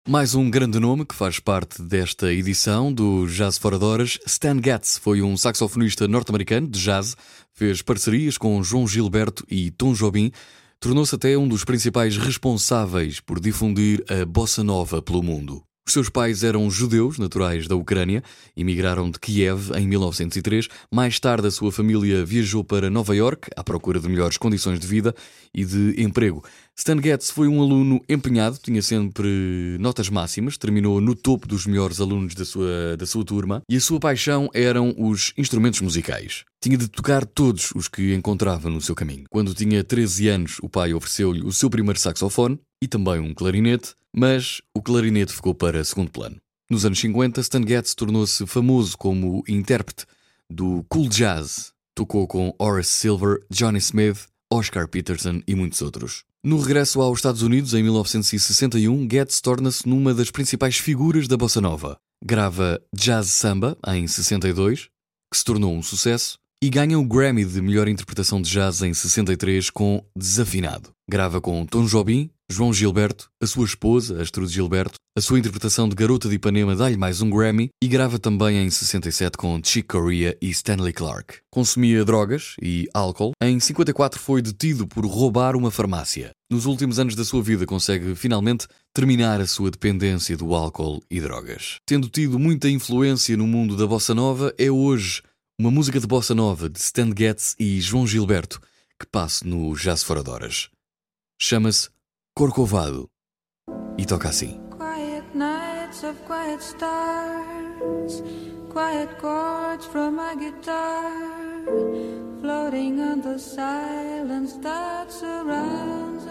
Mais um grande nome que faz parte desta edição do Jazz Fora de Horas. Stan Getz foi um saxofonista norte-americano de jazz, fez parcerias com João Gilberto e Tom Jobim, tornou-se até um dos principais responsáveis por difundir a bossa nova pelo mundo. Os seus pais eram judeus naturais da Ucrânia, emigraram de Kiev em 1903. Mais tarde a sua família viajou para Nova Iorque à procura de melhores condições de vida e de emprego. Stan Getz foi um aluno empenhado, tinha sempre notas máximas, terminou no topo dos melhores alunos da sua turma e a sua paixão eram os instrumentos musicais. Tinha de tocar todos os que encontrava no seu caminho. Quando tinha 13 anos, o pai ofereceu-lhe o seu primeiro saxofone e também um clarinete, mas o clarinete ficou para segundo plano. Nos anos 50, Stan Getz tornou-se famoso como intérprete do cool jazz. Tocou com Horace Silver, Johnny Smith, Oscar Peterson e muitos outros. No regresso aos Estados Unidos, em 1961, Getz torna-se numa das principais figuras da bossa nova. Grava Jazz Samba, em 62, que se tornou um sucesso, e ganha o Grammy de melhor interpretação de jazz em 63 com Desafinado. Grava com Tom Jobim, João Gilberto, a sua esposa, Astrud Gilberto, a sua interpretação de Garota de Ipanema dá-lhe mais um Grammy e grava também em 67 com Chick Corea e Stanley Clarke. Consumia drogas e álcool. Em 54 foi detido por roubar uma farmácia. Nos últimos anos da sua vida consegue finalmente terminar a sua dependência do álcool e drogas. Tendo tido muita influência no mundo da bossa nova, é hoje uma música de bossa nova de Stan Getz e João Gilberto que passa no Jazz Fora de Horas. Chama-se Corcovado e toca assim. Quiet nights of quiet stars, quiet chords from my guitar, floating on the silence that surrounds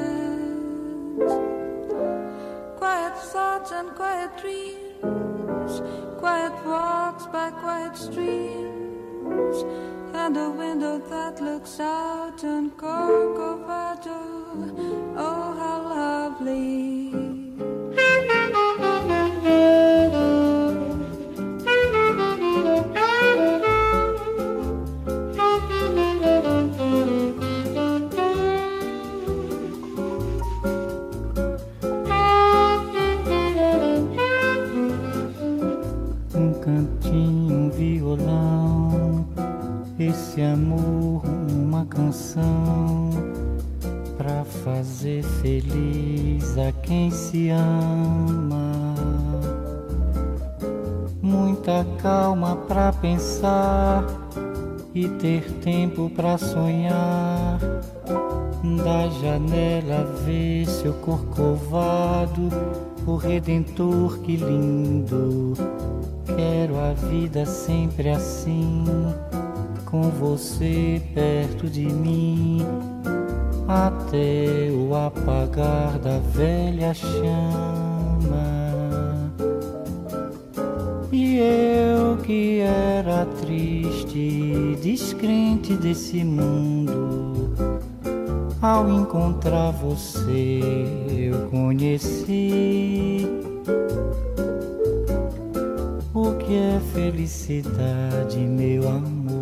us. Quiet thoughts and quiet dreams, quiet walks by quiet streams, and a window that looks out on Corcovado. Oh, how lovely. Um cantinho, um violão, esse amor, uma canção pra fazer feliz a quem se ama. Muita calma pra pensar e ter tempo pra sonhar. Da janela ver seu corcovado, o Redentor, que lindo. Quero a vida sempre assim, com você perto de mim, até o apagar da velha chama. E eu que era triste, descrente desse mundo, ao encontrar você eu conheci o que é felicidade, meu amor.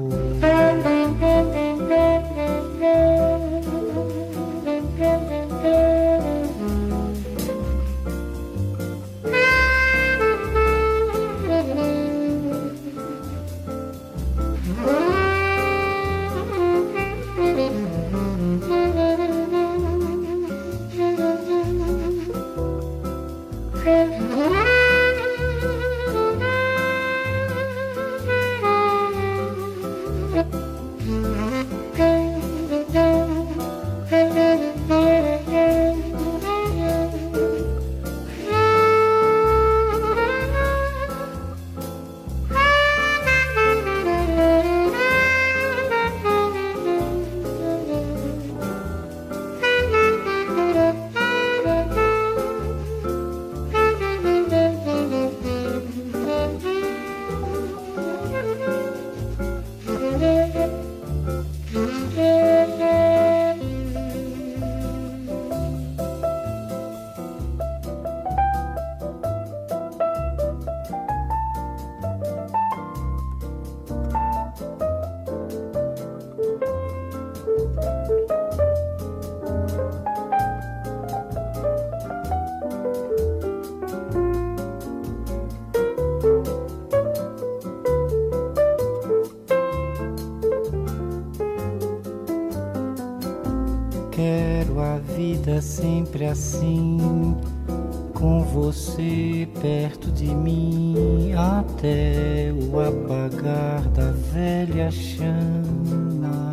seja sempre assim, com você perto de mim, até o apagar da velha chama.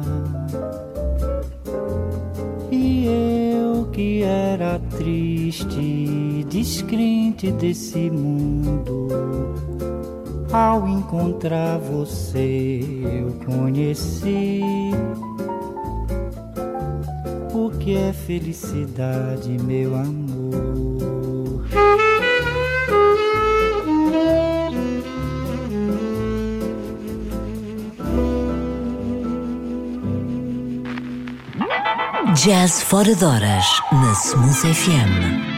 E eu que era triste, descrente desse mundo, ao encontrar você eu conheci o que é felicidade, meu amor. Jazz Fora de Horas, na Smooth FM.